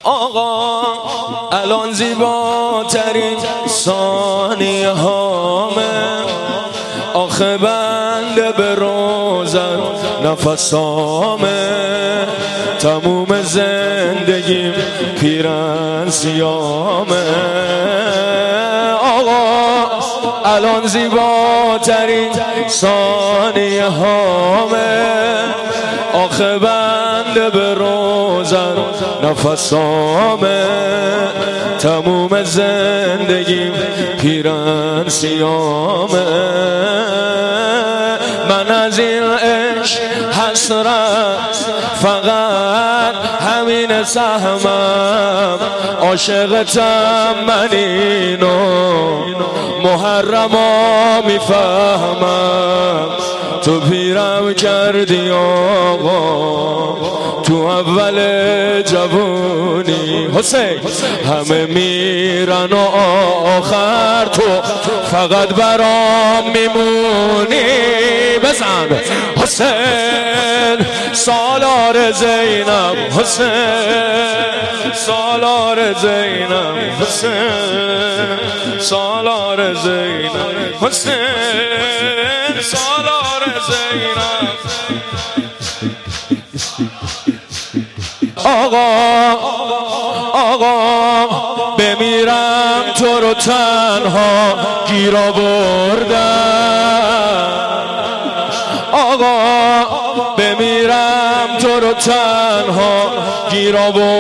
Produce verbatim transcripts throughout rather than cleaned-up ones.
آقا الان زیباترین ثانیه هامه، آخه بنده به روزن نفسامه، تموم زندگیم پیرن سیامه. آقا الان زیباترین ثانیه هامه، آخه بنده به روزن نفسامه، تموم زندگیم پیرن سیامه. من از این عشق حسرت فقط همین سهمم، عاشقتم من اینو محرما میفهمم. تو پیرم کردی آقا تو اول جوونی، حسین همه میرن و آخر تو فقط برام میمونی. بزن حسین سالار زینب، حسین سالار زینب، حسین سالار زینب، حسین سالار زینب. آقا آقا بمیرم تو رو تنها گیر آوردم، آقا بمیرم تو رو تنها گیر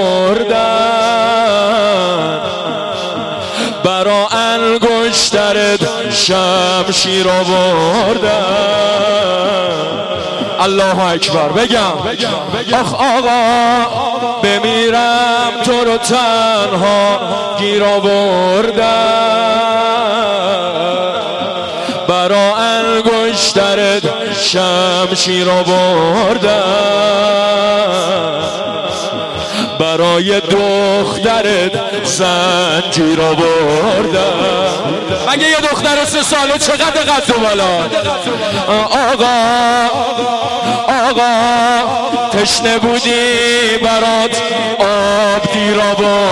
آوردم، برا انگشترت شمشیر آوردم. الله اکبر بگم آخ آقا بمیرم تو رو تنها گیر آوردم، برا انگشترت شمشیر آوردم، برای دخترت زنجیر آوردم. مگه یه دختر سه ساله چقدر قد و بالا؟ آقا آقا تشنه بودی برات آب دیر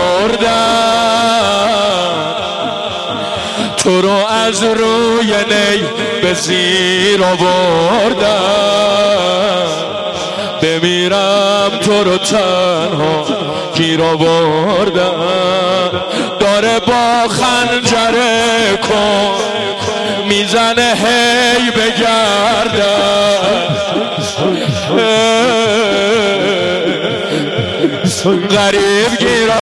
آوردم، تو رو از روی نی به زیر آوردم، بمیرم تو رو تنها گیر آوردم. داره با خنجره کن میزنه هی بگردم، غریب گیر